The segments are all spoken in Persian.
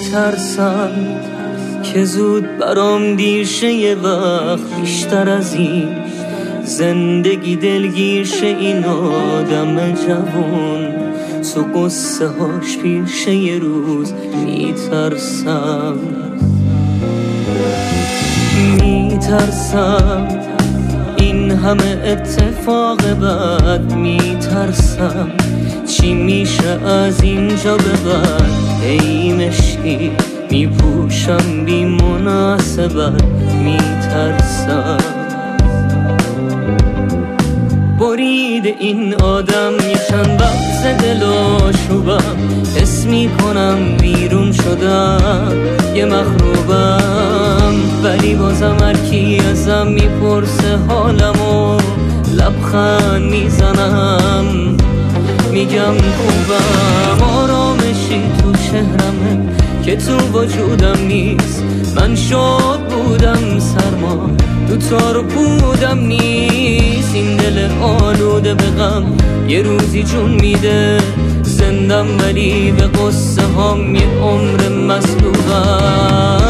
میترسم که زود برام دیر شه، یه وقت بیشتر از این زندگی دلگیر شه. این آدم جوان تو قصه هاش پیر شه، یه روز میترسم این همه اتفاق بد. میترسم چی میشه از اینجا به بعد. ای مشکی میپوشم بی مناسبت. میترسم برید این آدم یه چند وقت دلاشوبم. حس میکنم بیرون شدم یه مخروبم، ولی بازم هرکی ازم میپرسه حالمو لبخند میزنم میگم خوبم. آرامشی تو چهرمه که تو وجودم نیست. من شاد بودم سرما تو تار و پودم نیست. این دل آلوده به غم یه روزی جون میده. زندم ولی به قصه هام یه عمر مسلوبم.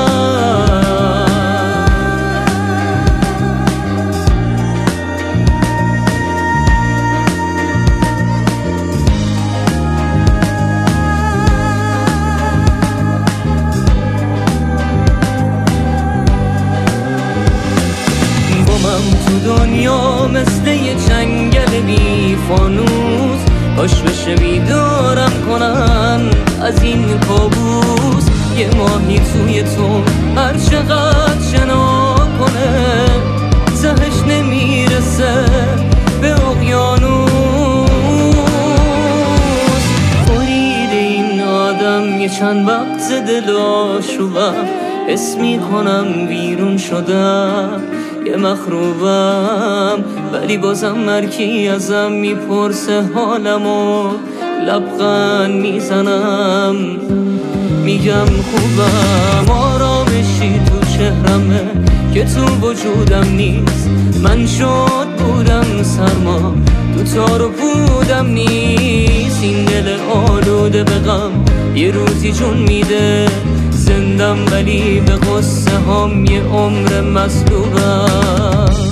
تو دنیا مثل یه جنگل بی فانوس، باش بشه بیدارم کنن از این کابوس. یه ماهی توی تو هر چقدر شنا کنه تهش نمیرسه به اقیانوس. برید این آدم یه چند وقت دلاشوبم. حس میکنم بیرون شدم یه مخروبم، ولی بازم هرکی ازم میپرسه حالمو لبخند میزنم میگم خوبم. آرامشی تو چهرمه که تو وجودم نیست. من شاد بودم سرما تو تار و پودم نیست. این دل آلوده به غم یه روزی جون میده. زندم ولی به قصه هام یه عمر مسلوبم.